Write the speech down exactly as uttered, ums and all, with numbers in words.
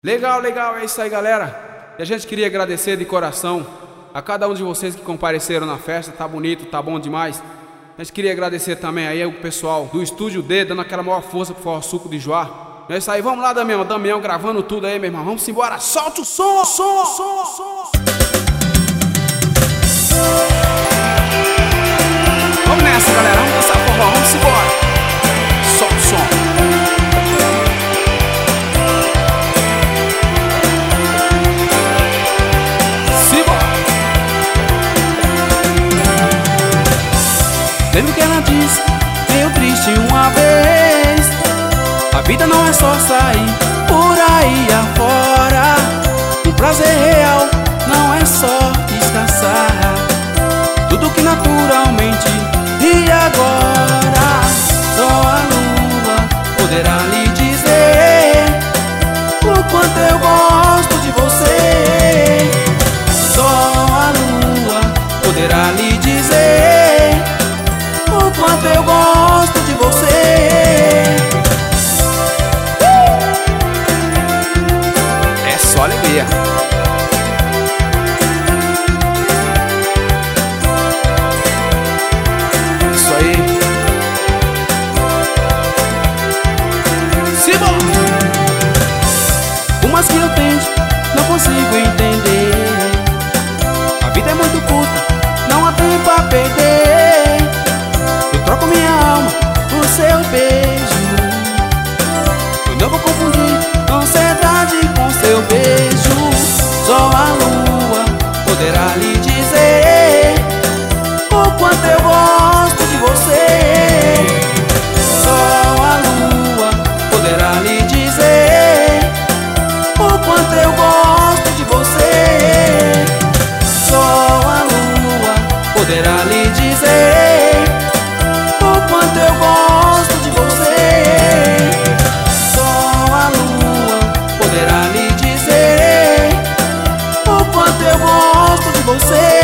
Legal, legal, é isso aí, galera. E a gente queria agradecer de coração a cada um de vocês que compareceram na festa. Tá bonito, tá bom demais. A gente queria agradecer também aí o pessoal do Estúdio D, dando aquela maior força pro Forró Suco de Joá. É isso aí, vamos lá, Damião, Damião gravando tudo aí, meu irmão. Vamos embora, solta o som, som, som, som. Vamos nessa, galera, vamos dançar forró, vamos embora. Solta o som. Lembro que ela disse, meio triste uma vez: a vida não é só sair por aí afora. O prazer real não é só descansar. Tudo que naturalmente. E agora só a lua poderá lhe dizer o quanto eu gosto de você. Só a lua poderá lhe dizer o quanto eu gosto de você. É só alegria. Isso aí. Simbora! Por mais que eu tente, não consigo entender. A vida é muito curta, não há tempo a perder. Troco minha alma por seu beijo. Eu não vou confundir ansiedade com seu beijo. Só a lua poderá lhe dizer o quanto eu gosto de você. Só a lua poderá lhe dizer o quanto eu gosto de você. Só a lua poderá lhe dizer o quanto eu gosto de você. Só a lua poderá lhe dizer o quanto eu gosto de você.